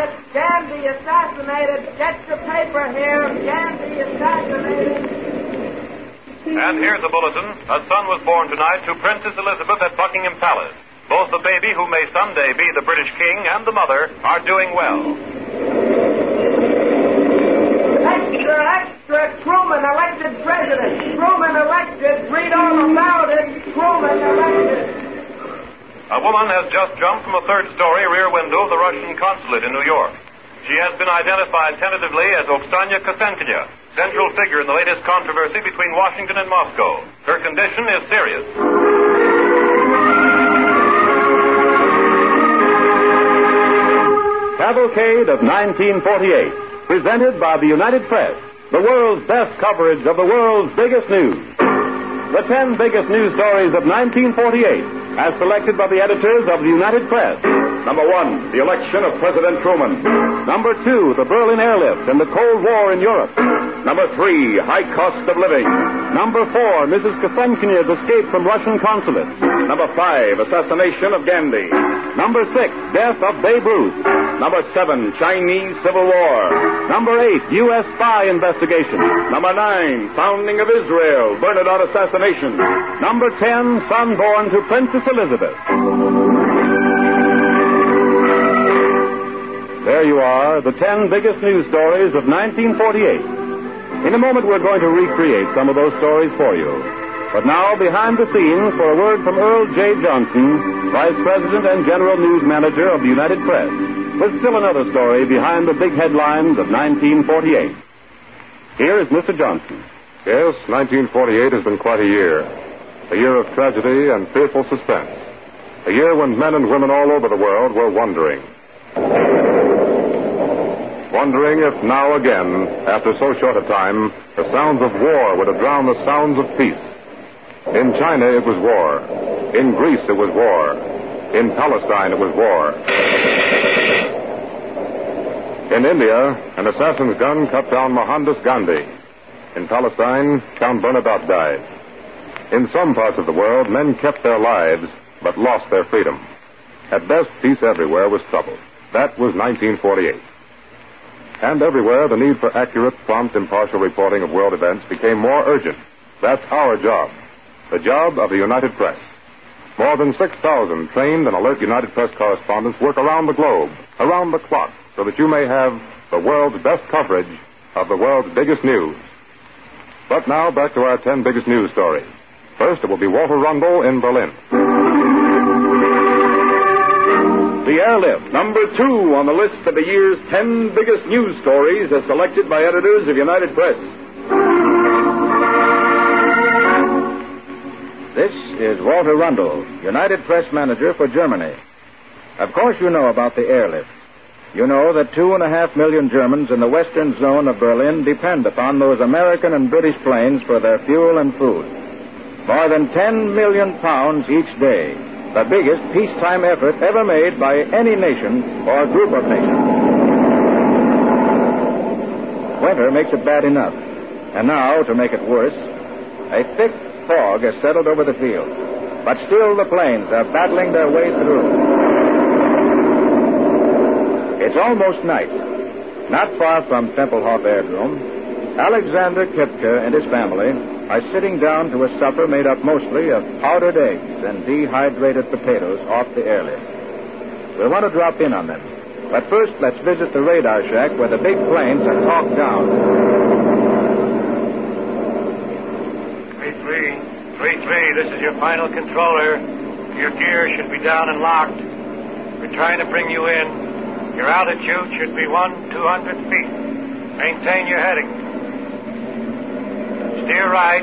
it! Gandhi assassinated! Get the paper here! Gandhi assassinated! And here's a bulletin. A son was born tonight to Princess Elizabeth at Buckingham Palace. Both the baby, who may someday be the British king, and the mother are doing well. Extra, extra! Truman elected president! Truman elected! Read all about it! Truman elected! A woman has just jumped from a third-story rear window of the Russian consulate in New York. She has been identified tentatively as Oksana Kosenkina, central figure in the latest controversy between Washington and Moscow. Her condition is serious. Cavalcade of 1948, presented by the United Press, the world's best coverage of the world's biggest news. The 10 biggest news stories of 1948, as selected by the editors of the United Press. Number 1, the election of President Truman. Number 2, the Berlin airlift and the Cold War in Europe. Number 3, high cost of living. Number 4, Mrs. Kosenkina's escape from Russian consulate. Number 5, assassination of Gandhi. Number 6, death of Babe Ruth. Number 7, Chinese Civil War. Number 8, U.S. spy investigation. Number 9, founding of Israel, Bernadotte assassination. Number 10, son born to Princess Elizabeth. There you are, the 10 biggest news stories of 1948. In a moment, we're going to recreate some of those stories for you. But now, behind the scenes, for a word from Earl J. Johnson, Vice President and General News Manager of the United Press, with still another story behind the big headlines of 1948. Here is Mr. Johnson. Yes, 1948 has been quite a year. A year of tragedy and fearful suspense. A year when men and women all over the world were wondering. Wondering if now again, after so short a time, the sounds of war would have drowned the sounds of peace. In China it was war. In Greece it was war. In Palestine it was war. In India, an assassin's gun cut down Mohandas Gandhi. In Palestine, Count Bernadotte died. In some parts of the world, men kept their lives, but lost their freedom. At best, peace everywhere was troubled. That was 1948. And everywhere, the need for accurate, prompt, impartial reporting of world events became more urgent. That's our job. The job of the United Press. More than 6,000 trained and alert United Press correspondents work around the globe, around the clock, so that you may have the world's best coverage of the world's biggest news. But now, back to our 10 biggest news stories. First, it will be Walter Rundle in Berlin. The airlift, number 2 on the list of the year's 10 biggest news stories as selected by editors of United Press. This is Walter Rundle, United Press Manager for Germany. Of course you know about the airlift. You know that 2.5 million Germans in the western zone of Berlin depend upon those American and British planes for their fuel and food. More than 10 million pounds each day. The biggest peacetime effort ever made by any nation or group of nations. Winter makes it bad enough. And now, to make it worse, a thick fog has settled over the field. But still the planes are battling their way through. It's almost night. Not far from Tempelhof Aerodrome, Alexander Kipke and his family are sitting down to a supper made up mostly of powdered eggs and dehydrated potatoes off the airlift. We'll want to drop in on them. But first, let's visit the radar shack where the big planes are talked down. 3-3, this is your final controller. Your gear should be down and locked. We're trying to bring you in. Your altitude should be 200 feet. Maintain your heading. Steer right.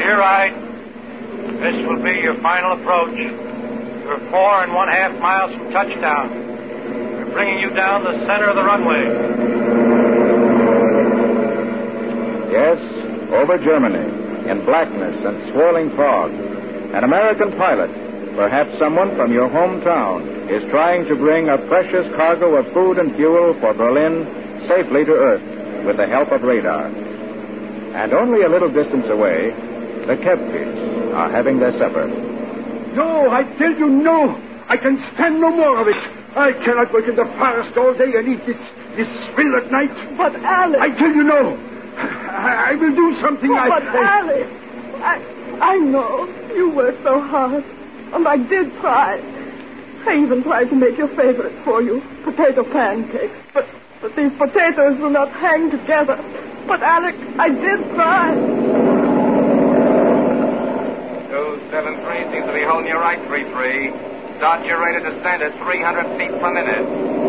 This will be your final approach. You're 4.5 miles from touchdown. We're bringing you down the center of the runway. Yes, over Germany, in blackness and swirling fog. An American pilot, perhaps someone from your hometown, is trying to bring a precious cargo of food and fuel for Berlin safely to Earth with the help of radar. And only a little distance away, the Kepkes are having their supper. No, I tell you no. I can stand no more of it. I cannot work in the forest all day and eat this swill at night. But, Alex... I tell you no. I will do something. But, Alex, I know you work so hard, and I did try. I even tried to make your favorite for you, potato pancakes. But these potatoes will not hang together. But, Alex, I did try. 273 seems to be holding you right, 3-3. Start your rate of descent at 300 feet per minute.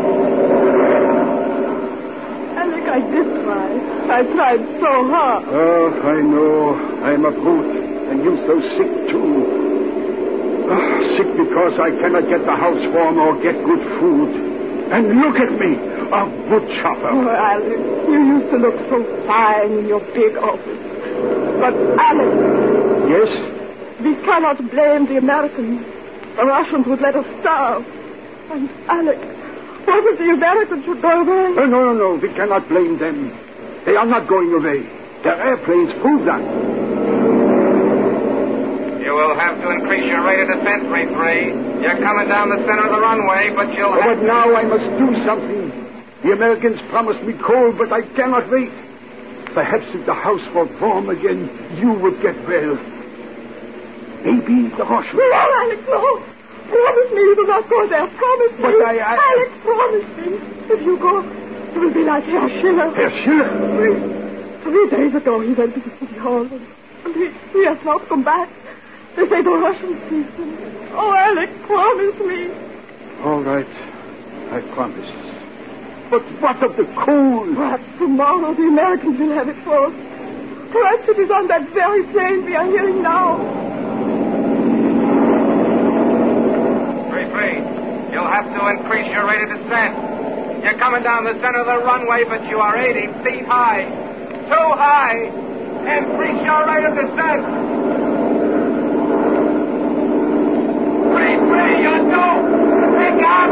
Alex, I did try. I tried so hard. Oh, I know. I'm a brute. And you so sick, too. Oh, sick because I cannot get the house warm or get good food. And look at me, a wood chopper. Oh, Alex, you used to look so fine in your big office. But, Alex... Yes? We cannot blame the Americans. The Russians would let us starve. And, Alex, what if the Americans should go away? Oh, no. We cannot blame them. They are not going away. Their airplanes prove that. You will have to increase your rate of descent, 3-3. You're coming down the center of the runway, but you'll have... But now I must do something. The Americans promised me coal, but I cannot wait. Perhaps if the house were warm again, you would get well. Maybe the Russians... No, Alex, no. Promise me you will not go there. Promise me. But Alex, promise me. If you go, you will be like Herr Schiller. Herr Schiller? 3 days ago he went to the city hall, and he has not come back. They say the Russians seized him. Oh, Alex, promise me. All right. I promise. But what of the coal? Perhaps tomorrow the Americans will have it for us. Perhaps it is on that very plane we are hearing now. 3-3. You'll have to increase your rate of descent. You're coming down the center of the runway, but you are 80 feet high. Too high. Increase your rate of descent. 3-3, you're due. Pick up.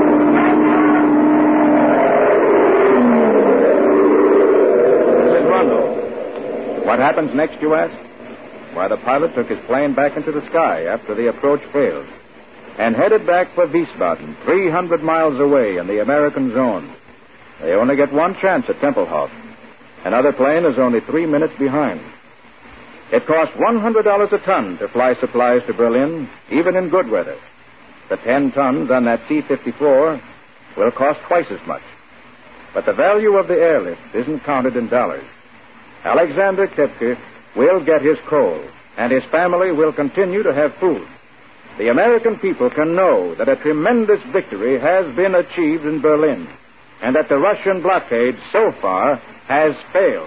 Mrs. Rundle, what happens next, you ask? Why, the pilot took his plane back into the sky after the approach failed and headed back for Wiesbaden, 300 miles away in the American zone. They only get one chance at Tempelhof. Another plane is only 3 minutes behind. It costs $100 a ton to fly supplies to Berlin, even in good weather. The 10 tons on that C-54 will cost twice as much. But the value of the airlift isn't counted in dollars. Alexander Kepke will get his coal, and his family will continue to have food. The American people can know that a tremendous victory has been achieved in Berlin, and that the Russian blockade so far has failed.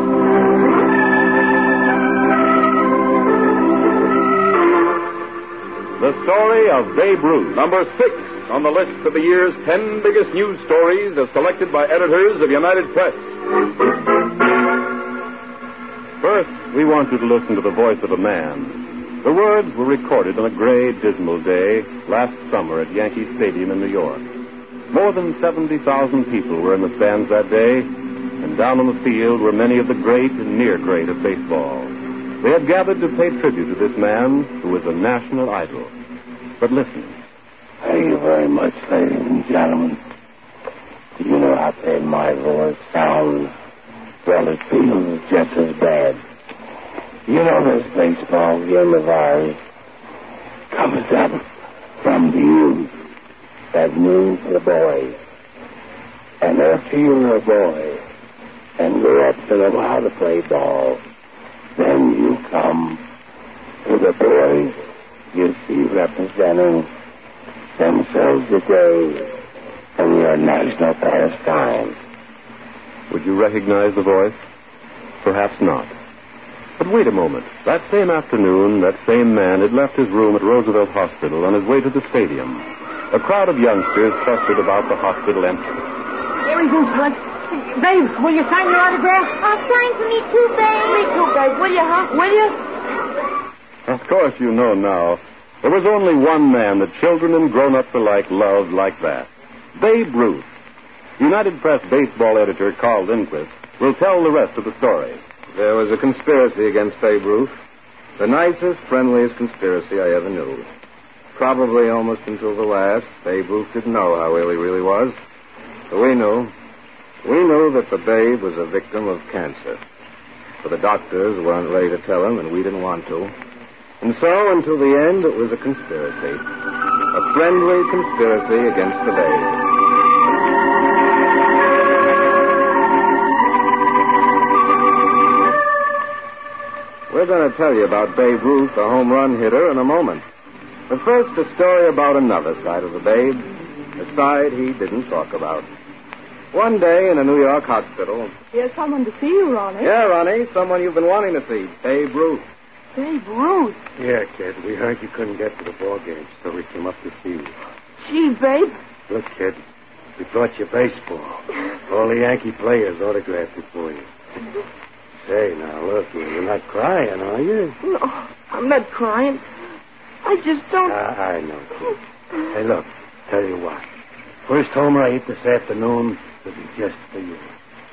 The story of Babe Ruth. Number 6 on the list of the year's 10 biggest news stories as selected by editors of United Press. First, we want you to listen to the voice of a man. The words were recorded on a gray, dismal day last summer at Yankee Stadium in New York. More than 70,000 people were in the stands that day, and down on the field were many of the great and near great of baseball. They had gathered to pay tribute to this man who was a national idol. But listen. Thank you very much, ladies and gentlemen. You know how bad my voice sounds. Well, it feels just as bad. You know this baseball game of ours comes up from the youth. That means the boys. And after you're a boy and grow up to know how to play ball, then you come to the boys you see representing themselves today in your national pastime. Would you recognize the voice? Perhaps not. But wait a moment. That same afternoon, that same man had left his room at Roosevelt Hospital on his way to the stadium. A crowd of youngsters clustered about the hospital entrance. Here we go, son. Babe, will you sign your autograph? I'll sign for me too, babe. Me too, babe. Will you, huh? Will you? Of course you know now. There was only one man that children and grown-ups alike loved like that. Babe Ruth. United Press baseball editor Carl Lindquist will tell the rest of the story. There was a conspiracy against Babe Ruth. The nicest, friendliest conspiracy I ever knew. probably almost until the last, Babe Ruth didn't know how ill he really was. But we knew. We knew that the babe was a victim of cancer. But the doctors weren't ready to tell him, and we didn't want to. And so, until the end, it was a conspiracy. A friendly conspiracy against the babe. We're going to tell you about Babe Ruth, the home run hitter, in a moment. But first, a story about another side of the babe, a side he didn't talk about. One day in a New York hospital. Here's someone to see you, Ronnie. Yeah, Ronnie, someone you've been wanting to see, Babe Ruth. Babe Ruth? Yeah, kid, we heard you couldn't get to the ball game, so we came up to see you. Gee, Babe. Look, kid, we brought you baseball. All the Yankee players autographed it for you. Say, now, look, you're not crying, are you? No, I'm not crying. I just don't... I know, kid. Hey, look, tell you what. First homer I hit this afternoon will be just for you.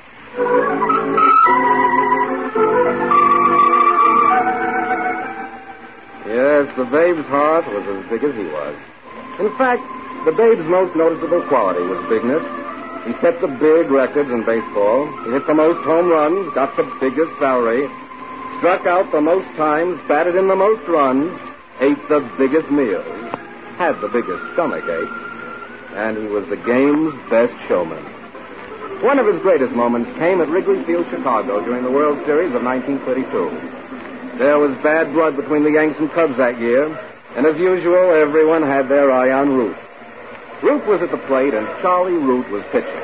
Yes, the babe's heart was as big as he was. In fact, the babe's most noticeable quality was bigness. He set the big records in baseball. He hit the most home runs, got the biggest salary, struck out the most times, batted in the most runs, ate the biggest meals, had the biggest stomach ache, and he was the game's best showman. One of his greatest moments came at Wrigley Field, Chicago, during the World Series of 1932. There was bad blood between the Yanks and Cubs that year, and as usual, everyone had their eye on Ruth. Ruth was at the plate, and Charlie Root was pitching.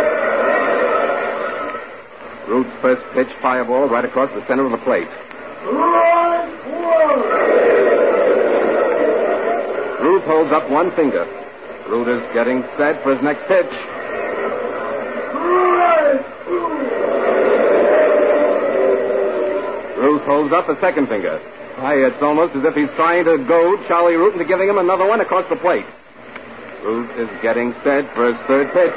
Root's first pitch, fire ball, right across the center of the plate. Ruth holds up one finger. Root is getting set for his next pitch. Ruth holds up a second finger. Why, it's almost as if he's trying to goad Charlie Root into giving him another one across the plate. Root is getting set for his third pitch.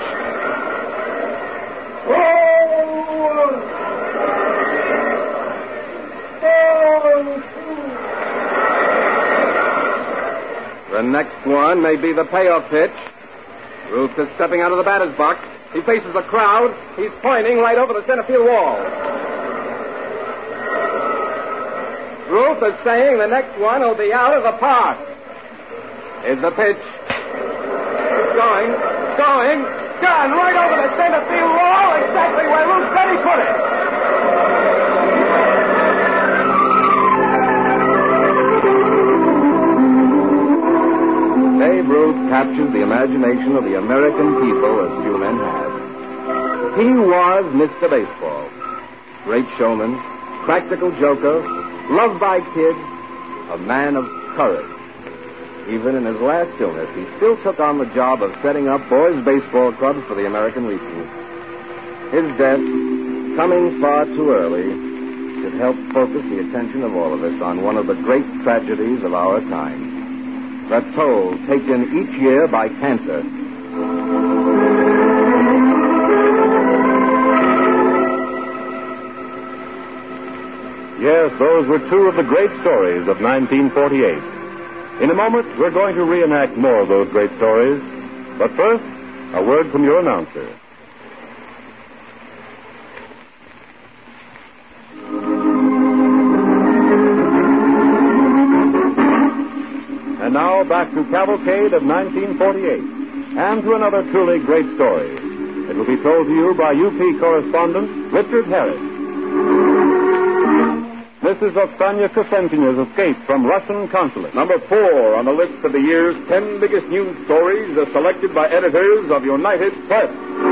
The next one may be the payoff pitch. Ruth is stepping out of the batter's box. He faces the crowd. He's pointing right over the center field wall. Ruth is saying the next one will be out of the park. Here's the pitch. It's going, gone right over the center field wall, exactly where Ruth said he put it. Babe Ruth captured the imagination of the American people as few men have. He was Mr. Baseball. Great showman, practical joker, loved by kids, a man of courage. Even in his last illness, he still took on the job of setting up boys' baseball clubs for the American Legion. His death, coming far too early, should help focus the attention of all of us on one of the great tragedies of our time. The toll taken each year by cancer. Yes, those were two of the great stories of 1948. In a moment, we're going to reenact more of those great stories. But first, a word from your announcer. And now back to Cavalcade of 1948, and to another truly great story. It will be told to you by UP correspondent Richard Harris. This is Oksana Kosentinya's escape from Russian consulate. Number 4 on the list of the year's 10 biggest news stories as selected by editors of United Press.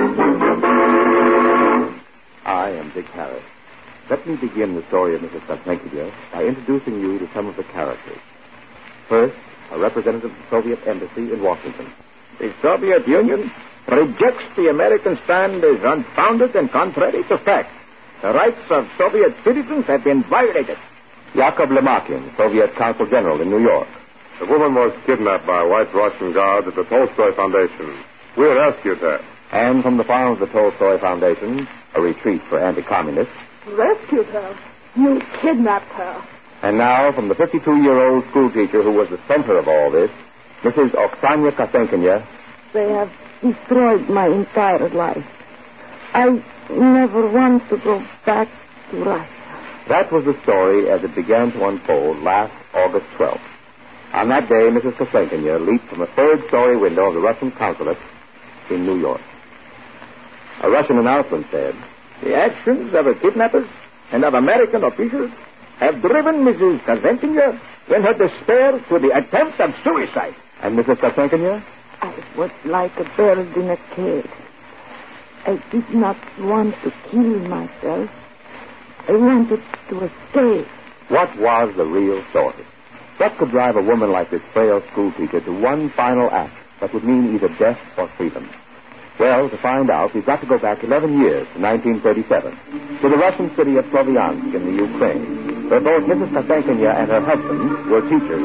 I am Dick Harris. Let me begin the story of Mrs. Kosenkinya by introducing you to some of the characters. First, a representative of the Soviet Embassy in Washington. The Soviet Union rejects the American stand as unfounded and contrary to fact. The rights of Soviet citizens have been violated. Yakov Lemakin, Soviet Consul General in New York. The woman was kidnapped by white Russian guards at the Tolstoy Foundation. We rescued her. And from the farm of the Tolstoy Foundation, a retreat for anti-communists. Rescued her? You kidnapped her. And now, from the 52-year-old schoolteacher who was the center of all this, Mrs. Oksana Kasenkina. They have destroyed my entire life. I never want to go back to Russia. That was the story as it began to unfold last August 12th. On that day, Mrs. Kasenkina leaped from a third-story window of the Russian consulate in New York. A Russian announcement said, "The actions of the kidnappers and of American officials have driven Mrs. Kasenkina in her despair to the attempt of suicide." And Mrs. Kasenkina? I was like a bird in a cage. I did not want to kill myself. I wanted to escape. What was the real story? What could drive a woman like this frail schoolteacher to one final act that would mean either death or freedom? Well, to find out, we've got to go back 11 years to 1937, to the Russian city of Sloviansk in the Ukraine, where both Mrs. Kasenkina and her husband were teachers.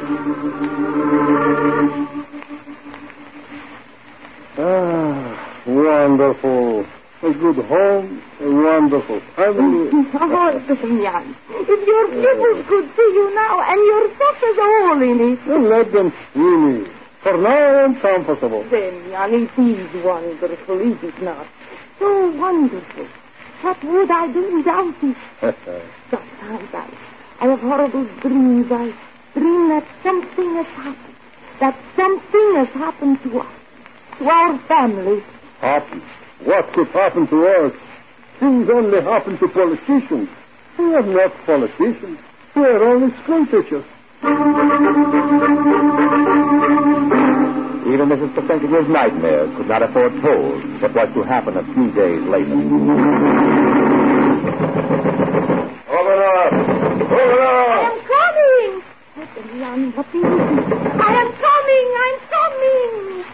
Wonderful. A good home, a wonderful family. Oh, Semyon, if your pupils could see you now and your socks are all in it. Well, let them see me. For now, I'm comfortable. Semyon, it is wonderful, is it not? So wonderful. What would I do without it? Sometimes I have horrible dreams. I dream that something has happened. That something has happened to us. To our family. Happen? What could happen to us? Things only happen to politicians. We are not politicians. We are only school teachers. Even Mrs. Kasenkina's nightmares could not have foretold what was to happen a few days later. Open up! Open up! I am coming! What is it? I am coming! I'm coming!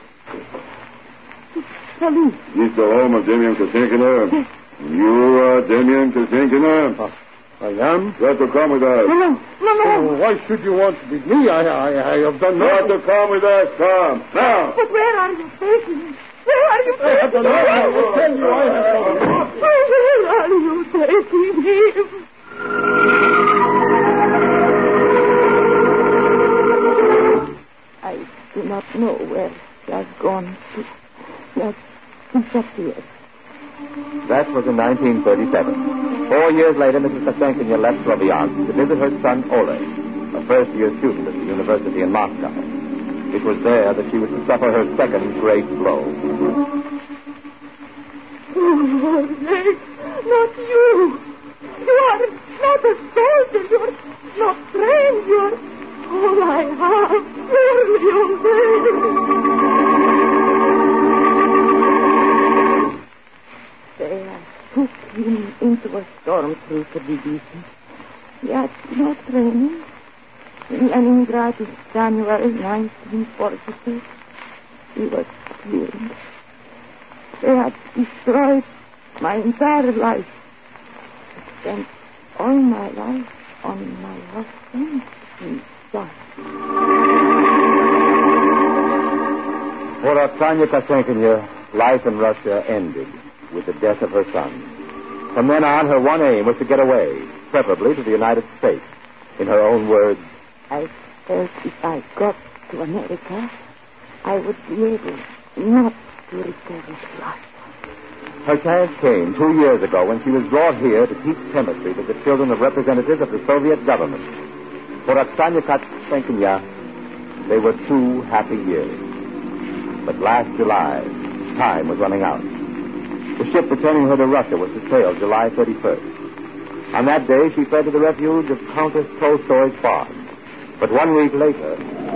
Police. Is the home of Damian Kasenkina? Yes. You are Damian Kasenkina? I am? You have to come with us. No. Oh, why should you want to be me? I have done nothing. You have to come with us. Come. Now. But where are you taking me? Where are you taking me? I will tell you I have come. Where are you taking him? I do not know where he has gone to. Yes. Disappeared. That was in 1937. 4 years later, Mrs. Kasenkina left Sloviansk to visit her son, Oleg, a first-year student at the university in Moscow. It was there that she was to suffer her second great blow. Oh, Oleg, not you. You are not a soldier. You are not trained. You are all I have. Surely, Oleg. They took him into a stormtrooper division. He had no training. In Leningrad in January 1946, he was killed. They had destroyed my entire life. I spent all my life on my husband and son. For Oksana Kasenkina, life in Russia ended with the death of her son. From then on, her one aim was to get away, preferably to the United States. In her own words, I felt if I got to America, I would be able not to return to Russia. Her chance came 2 years ago when she was brought here to teach chemistry to the children of representatives of the Soviet government. For Oksana Kasenkina, they were 2 happy years. But last July, time was running out. The ship returning her to Russia was to sail July 31st. On that day, she fled to the refuge of Countess Tolstoy's farm. But 1 week later...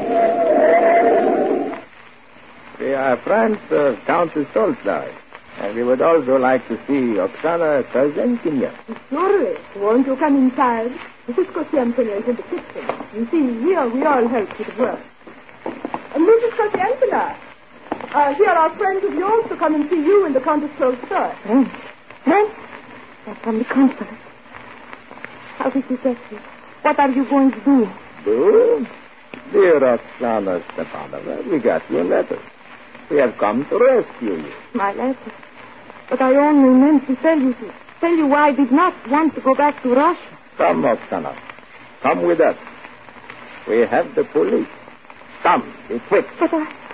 We are friends of Countess Tolstoy, and we would also like to see Oksana Kasenkina. Surely. Won't you come inside? Mrs. Kasenkina is in the kitchen. You see, here we all help with the work. Mrs. Kasenkina, here are friends of yours to come and see you in the Countess Tolstoy. Friends? They're from the consulate. How did you get here? What are you going to do? Do? Dear Oksana Stepanovna, we got your letter. We have come to rescue you. My letter? But I only meant to tell you why I did not want to go back to Russia. Come, Oksana. Come with us. We have the police. Come, be quick. But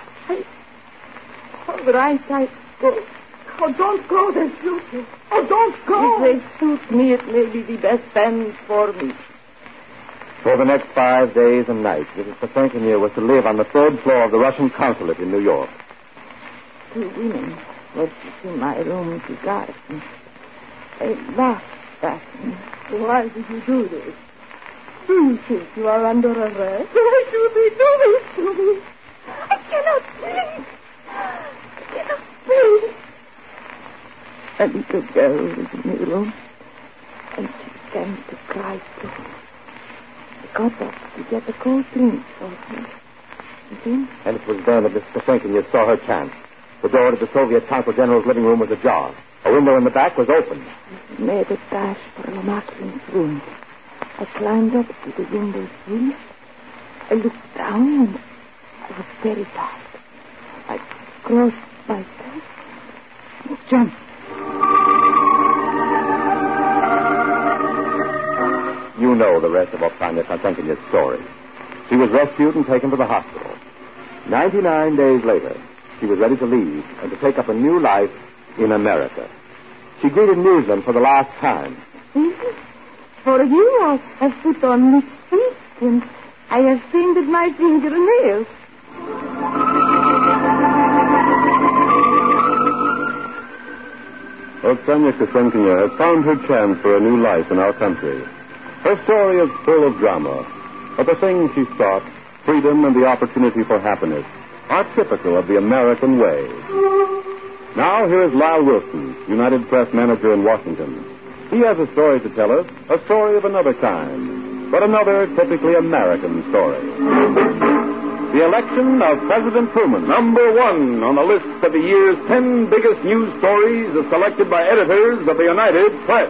I go. Oh, don't go. They suit you. Oh, don't go. If they suit me, it may be the best end for me. For the next 5 days and nights, Mrs. Kasankinya was to live on the third floor of the Russian consulate in New York. 2 women were in my room to guard me. They laughed at me. Why did you do this? Do you think you are under arrest? Why should they do this to me? I cannot breathe. I cannot breathe. A little girl was in the room, and she began to cry too. I got up to get a cold drink for her. And it was then that Mrs. Kasankinya saw her chance. The door to the Soviet Consul General's living room was ajar. A window in the back was open. I made a dash for Lomaklin's room. I climbed up to the window sill. I looked down, and I was very tired. I closed myself and jumped. You know the rest of Oksana Kasankinya's story. She was rescued and taken to the hospital. 99 days later, she was ready to leave and to take up a new life in America. She greeted newsmen for the last time. For you, I have put on lipstick, and I have painted my fingernails. Oksana Kasankinya has found her chance for a new life in our country. Her story is full of drama, but the things she sought, freedom and the opportunity for happiness, are typical of the American way. Now, here is Lyle Wilson, United Press manager in Washington. He has a story to tell us, a story of another kind, but another typically American story. The election of President Truman. Number 1 on the list of the year's 10 biggest news stories as selected by editors of the United Press.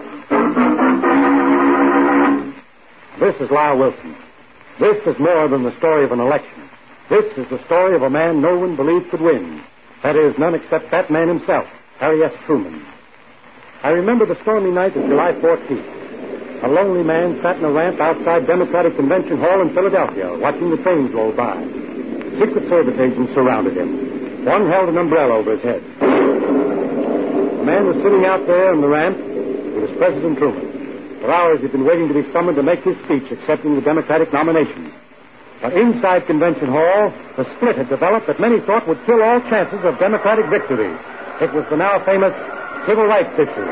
This is Lyle Wilson. This is more than the story of an election. This is the story of a man no one believed could win. That is, none except that man himself, Harry S. Truman. I remember the stormy night of July 14th. A lonely man sat in a ramp outside Democratic Convention Hall in Philadelphia, watching the trains roll by. Secret Service agents surrounded him. One held an umbrella over his head. The man was sitting out there on the ramp. It was President Truman. For hours he'd been waiting to be summoned to make his speech accepting the Democratic nomination. But inside Convention Hall, the split had developed that many thought would kill all chances of Democratic victory. It was the now famous civil rights issue.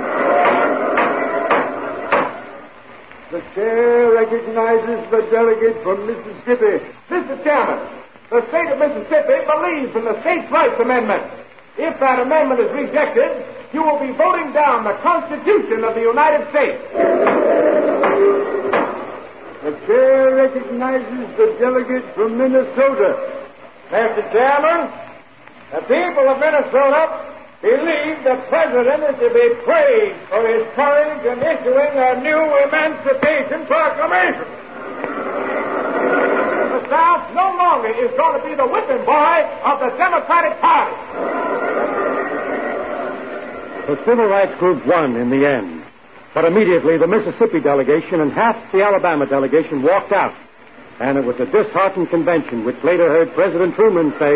The chair recognizes the delegate from Mississippi. Mr. Chairman, the state of Mississippi believes in the States' Rights Amendment. If that amendment is rejected, you will be voting down the Constitution of the United States. The chair recognizes the delegate from Minnesota. Mr. Chairman, the people of Minnesota believe the President is to be praised for his courage in issuing a new Emancipation Proclamation. The South no longer is going to be the whipping boy of the Democratic Party. The civil rights group won in the end. But immediately the Mississippi delegation and half the Alabama delegation walked out. And it was a disheartened convention which later heard President Truman say,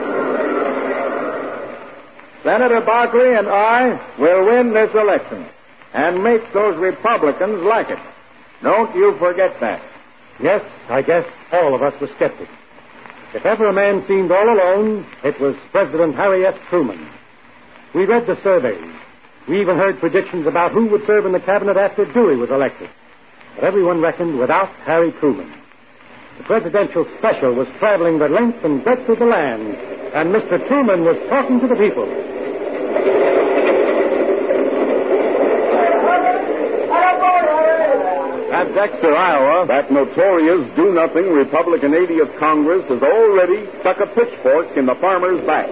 Senator Barkley and I will win this election and make those Republicans like it. Don't you forget that. Yes, I guess all of us were skeptics. If ever a man seemed all alone, it was President Harry S. Truman. We read the surveys. We even heard predictions about who would serve in the cabinet after Dewey was elected. But everyone reckoned without Harry Truman. The presidential special was traveling the length and breadth of the land, and Mr. Truman was talking to the people. At Dexter, Iowa, that notorious do-nothing Republican 80th Congress has already stuck a pitchfork in the farmer's back.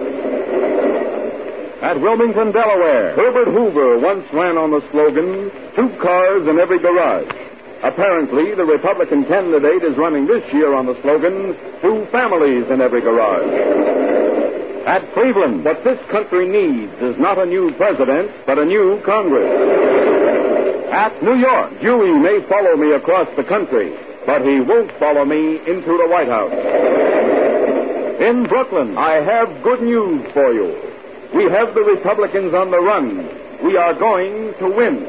At Wilmington, Delaware, Herbert Hoover once ran on the slogan, 2 cars in every garage. Apparently, the Republican candidate is running this year on the slogan, 2 families in every garage. At Cleveland, what this country needs is not a new president, but a new Congress. At New York, Dewey may follow me across the country, but he won't follow me into the White House. In Brooklyn, I have good news for you. We have the Republicans on the run. We are going to win.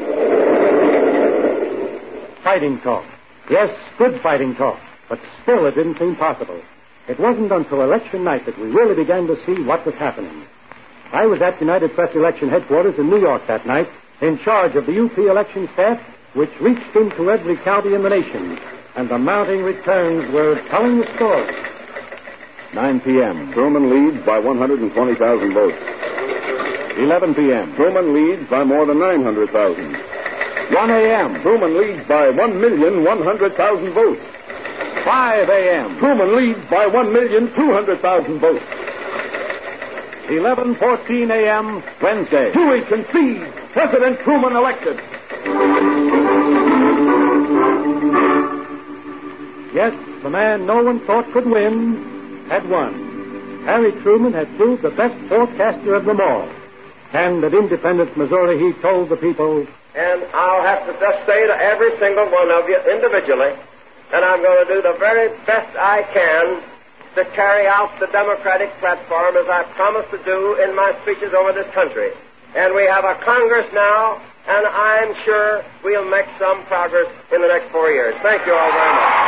Fighting talk. Yes, good fighting talk. But still it didn't seem possible. It wasn't until election night that we really began to see what was happening. I was at United Press election headquarters in New York that night, in charge of the UP election staff, which reached into every county in the nation, and the mounting returns were telling the story. 9 p.m. Truman leads by 120,000 votes. 11 p.m. Truman leads by more than 900,000. 1 a.m. Truman leads by 1,100,000 votes. 5 a.m. Truman leads by 1,200,000 votes. 11:14 a.m. Wednesday. Dewey concedes. President Truman elected. Yes, the man no one thought could win had won. Harry Truman had proved the best forecaster of them all. And at Independence, Missouri, he told the people, and I'll have to just say to every single one of you individually, and I'm going to do the very best I can to carry out the Democratic platform as I promised to do in my speeches over this country. And we have a Congress now, and I'm sure we'll make some progress in the next 4 years. Thank you all very much.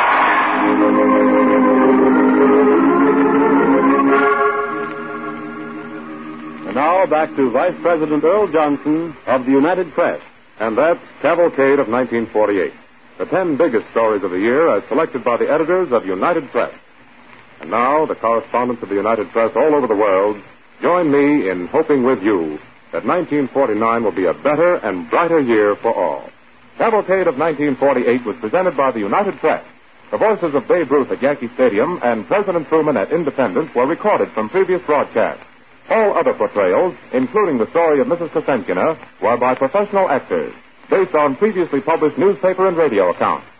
And now back to Vice President Earl Johnson of the United Press. And that's Cavalcade of 1948. The 10 biggest stories of the year as selected by the editors of United Press. And now, the correspondents of the United Press all over the world join me in hoping with you that 1949 will be a better and brighter year for all. Cavalcade of 1948 was presented by the United Press. The voices of Babe Ruth at Yankee Stadium and President Truman at Independence were recorded from previous broadcasts. All other portrayals, including the story of Mrs. Kosenkina, were by professional actors, based on previously published newspaper and radio accounts.